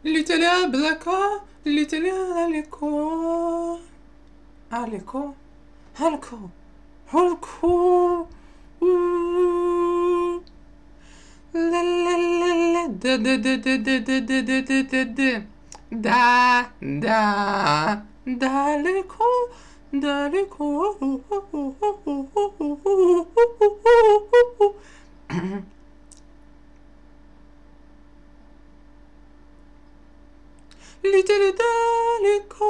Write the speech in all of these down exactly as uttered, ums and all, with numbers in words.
Летели облака, летели далеко. Далеко, далеко, далеко. Ла-ла-ла-ла, да-да-да-да-да-да-да-да-да-да. Да, да, далеко, далеко. Летели далеко.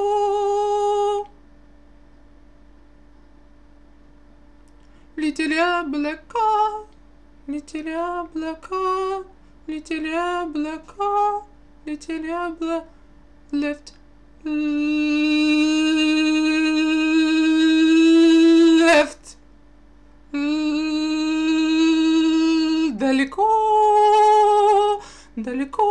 Летели облака, летели облака, летели облака, летели облака. Left, left, далеко, далеко,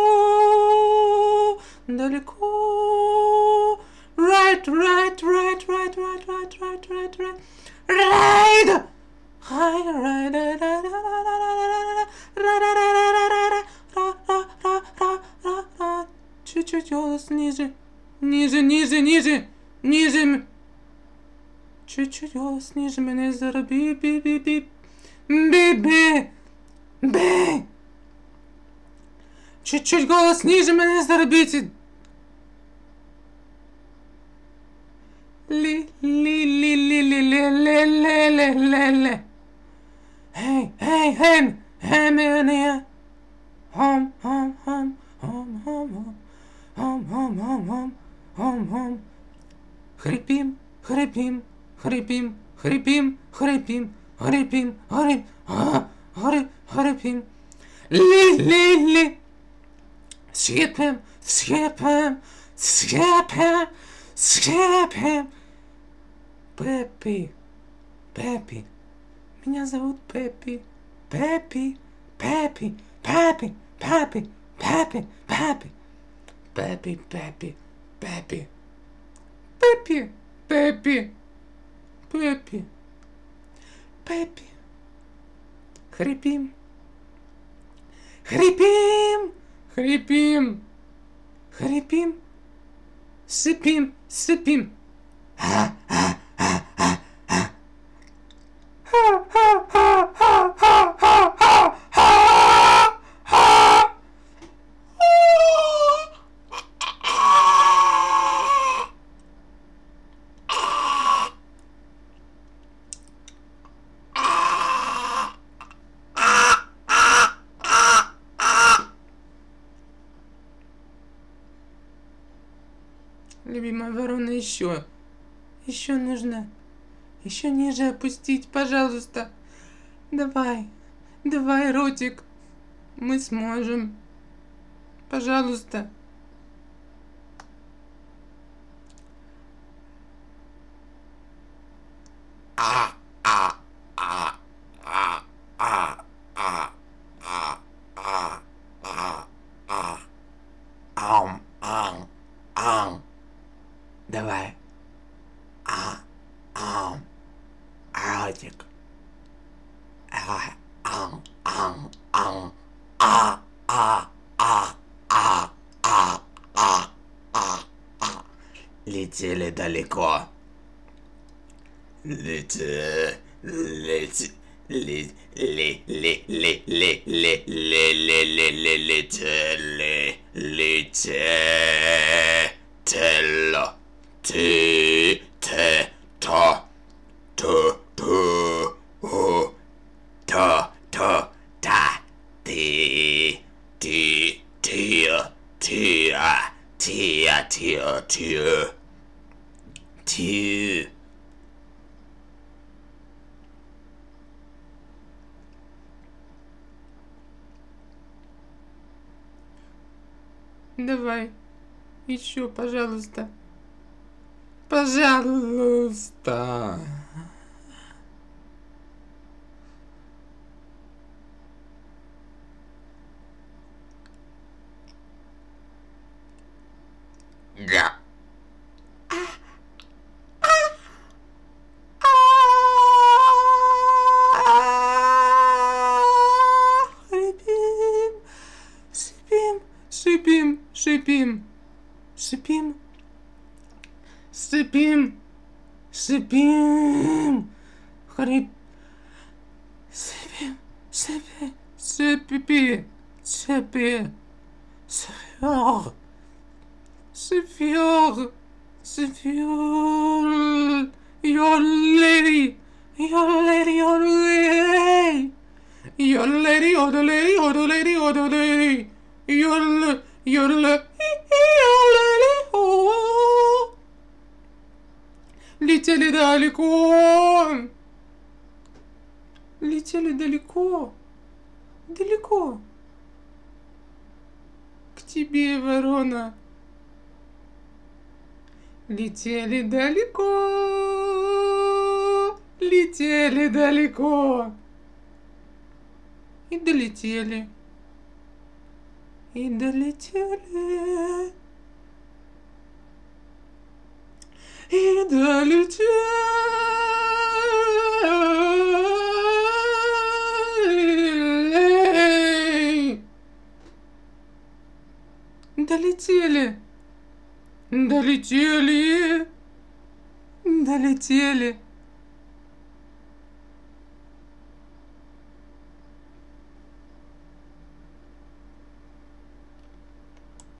далеко. Right, right, right, right, right, right, right, right, right. Right! Right, right, right, right. Чуть-чуть голос ниже. Ниже, ниже, ниже. Ниже. Чуть-чуть голос ниже. Мене зароби. Би-би-би. Би-би. Би. Чуть-чуть голос ниже. Мене заробите. Ли, ли, ли, ли, ли, ли, ли, ли, ли, ли, ли. Hey, hey, hey. Hey, мене. Home, home, home, home, home, home. Хом, хом, хом, хом, хом, хом. Хрипим, хрипим, хрипим, хрипим, хрипим, хрипим, хрип, а, хрип, хрипим. Ли, ли, ли. Съепем, съепем, съепем, съепем. Пеппи, Пеппи. Меня зовут Пеппи, Пеппи, Пеппи, Пеппи, Пеппи, Пеппи, Пеппи. Пеппи, Пеппи, Пеппи. Пеппи, Пеппи, Пеппи, Пеппи. Хрипим, хрипим, хрипим, хрипим, сыпим, сыпим. А, а, а, а, а. Любимая ворона, еще. Еще нужно. Еще ниже опустить, пожалуйста. Давай. Давай, ротик. Мы сможем. Пожалуйста. А, а, а, а, а, а, а, а, а, а, ам, ам, ам. Давай. А, ам, ротик. А, ам, ам, ам, а, а, а, а, а, а, а, а. Летели далеко. Лети, лети, ли, ли, ли, ли, ли, ли, ли, ли, ли, ли, летели, летело, ти, те, то, ту, ту, у, то, то, та, ти, ти, тия, тия, тия, тия, тия, ти. Давай, еще, пожалуйста. Пожалуйста. Да. Шипим, шипим, Сыпим. Сыпим. Сыпим. Сыпим. Хрип. Сыпим. Сыпи. Сыпи. Сыпи. Сыпи. Сыпи. Сыпи. Your lady. Your lady. Your lady. Your lady. Your lady. Your lady. Your lady. Your Your lady. Летели далеко. Летели далеко. Далеко. К тебе, ворона. Летели далеко. Летели далеко. И долетели. И долетели. И долетели. Долетели. Долетели. Долетели.